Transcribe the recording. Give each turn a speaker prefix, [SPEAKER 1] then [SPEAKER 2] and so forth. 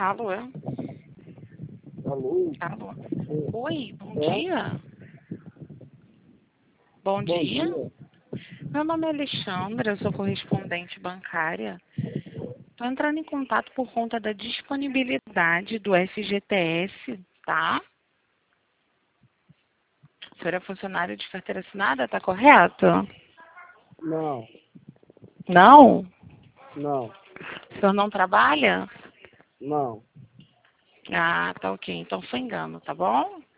[SPEAKER 1] Alô?
[SPEAKER 2] Alô?
[SPEAKER 1] Alô? Oi, bom
[SPEAKER 2] É?
[SPEAKER 1] dia. Bom dia. Meu nome é Alexandra, eu sou correspondente bancária. Estou entrando em contato por conta da disponibilidade do FGTS, tá? O senhor é funcionário de carteira assinada, tá correto?
[SPEAKER 2] Não,
[SPEAKER 1] Não?
[SPEAKER 2] não,
[SPEAKER 1] O senhor não trabalha?
[SPEAKER 2] não.
[SPEAKER 1] Ah, tá ok. Então foi engano, tá bom?